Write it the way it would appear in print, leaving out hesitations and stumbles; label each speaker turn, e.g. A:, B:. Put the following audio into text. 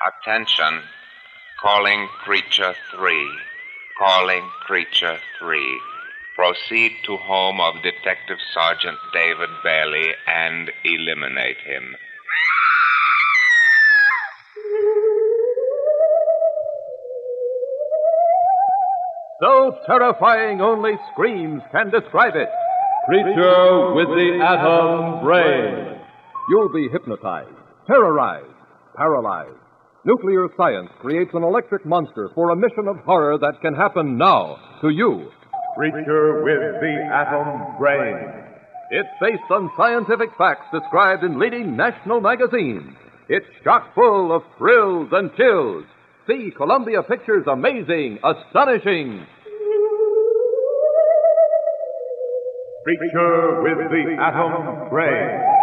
A: Attention. Calling Creature 3. Calling Creature 3. Proceed to home of Detective Sergeant David Bailey and eliminate him.
B: So terrifying only screams can describe it.
C: Creature with the atom brain.
B: You'll be hypnotized, terrorized, paralyzed. Nuclear science creates an electric monster for a mission of horror that can happen now to you.
C: Creature with the atom brain.
B: It's based on scientific facts described in leading national magazines. It's chock full of thrills and chills. See Columbia Pictures' amazing, astonishing
C: Creature with the atom brain.